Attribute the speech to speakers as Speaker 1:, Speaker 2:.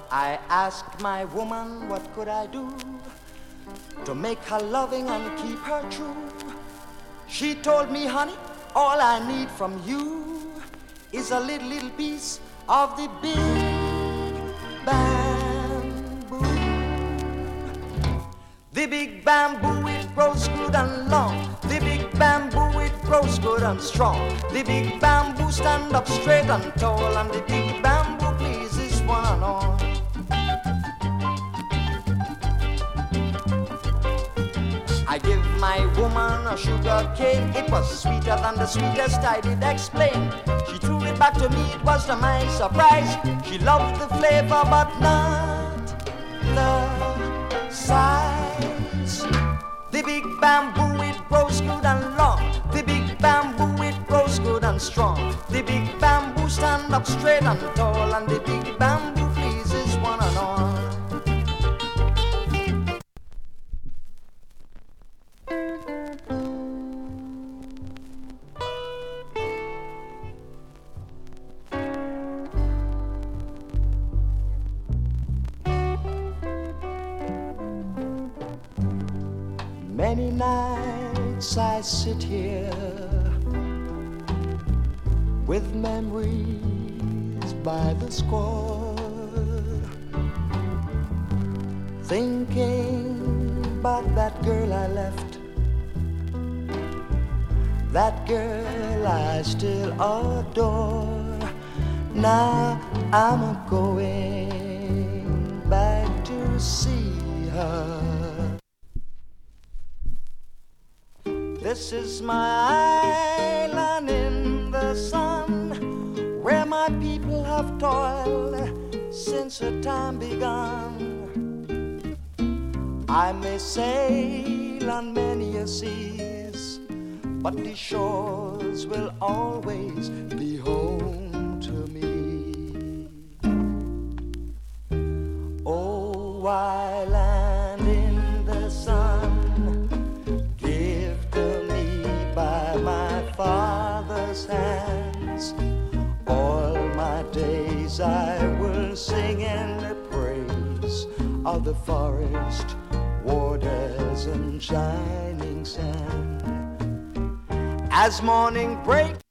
Speaker 1: I asked my woman what could I do to make her loving and keep her true. She told me, honey, all I need from you is a little piece of the big bamboo. The big bamboo, it grows good and long. The big bamboo, it grows good and strong. The big bamboo stand up straight and tall, and the big bamboo pleases one and all. I give my woman a sugar cane. It was sweeter than the sweetest, I did explain. She threw it back to me, it was to my surprise. She loved the flavor but not the size. The big bamboo, it grows good and long. The big bamboo, it grows good and strong. The big bamboo stand up straight and tall, and the big bamboo pleases one and all. Many nights I sit here with memories by the score, thinking about that girl I left, that girl I still adore. Now I'm going back to see her. This is my island in the sun, where my people have toiled since the time begun. I may sail on many a seas, but the shores will always be home to me. Oh, island in the sun, Father's hands, all my days I will sing in the praise of the forest, waters and shining sand. As morning breaks